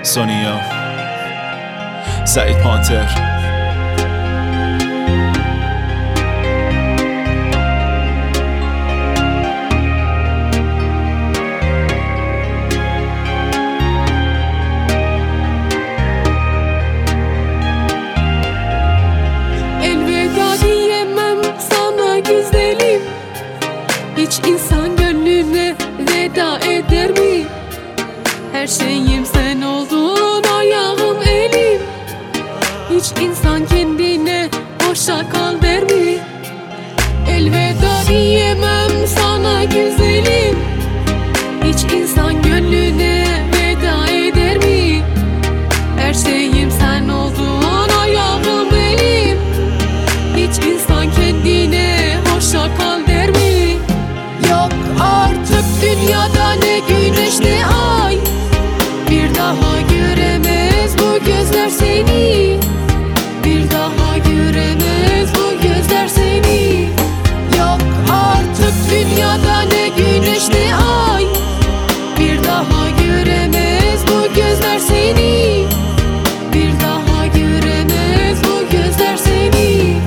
سونیا، سعید پانتر. Hiç insan gönlüne veda eder mi? Her şeyim sen oldun, ayağım elim. Hiç insan kendine hoşça kal der mi? Elveda diyemem sana güzelim. Hiç insan gönlüne veda eder mi? Her şeyim sen oldun, ayağım elim. Hiç insan kendine hoşça kal der mi? Yok artık dünyada ne güneş ne ay, bir daha göremez bu gözler seni. Bir daha göremez bu gözler seni. Yok artık dünyada ne güneş ne ay, bir daha göremez bu gözler seni. Bir daha göremez bu gözler seni.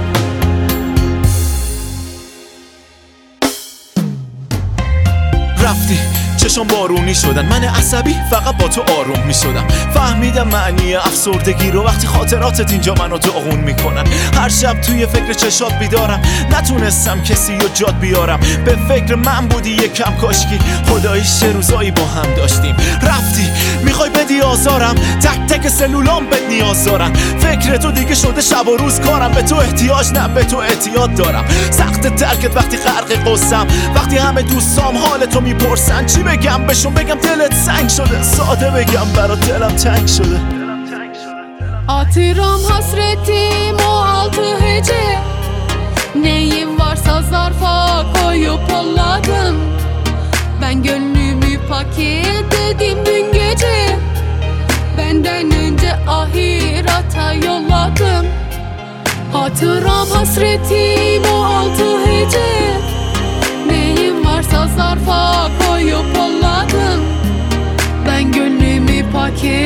رفتی چشم بارونی شدن، من عصبی فقط با تو آروم می شدم. فهمیدم معنی افسردگی رو وقتی خاطراتت اینجا منو داغون میکنن. هر شب توی فکر چشات بیدارم، نتونستم کسی رو جاد بیارم. به فکر من بودی یکم کاشکی، خدایی چه روزایی با هم داشتیم. رفتی میخوای بدی آزارم، تک تک سلولام بهت نیاز دارم. فکر تو دیگه شده شب و روز کارم، به تو احتیاج نه به تو اعتیاد دارم. سخت ترکت وقتی غرق قصم، وقتی همه دوستام حال تو میپرسن. چی بگم بهشون؟ بگم دلت سنگ شده، ساده بگم برات دلم تنگ شده. Hatıram hasretim o altı hece, neyim varsa zarfa koyup yolladım. Ben gönlümü paketledim dün gece, benden önce ahirata yolladım. Hatıram hasretim o altı hece, neyim varsa zarfa koyup yolladım. Ben gönlümü paket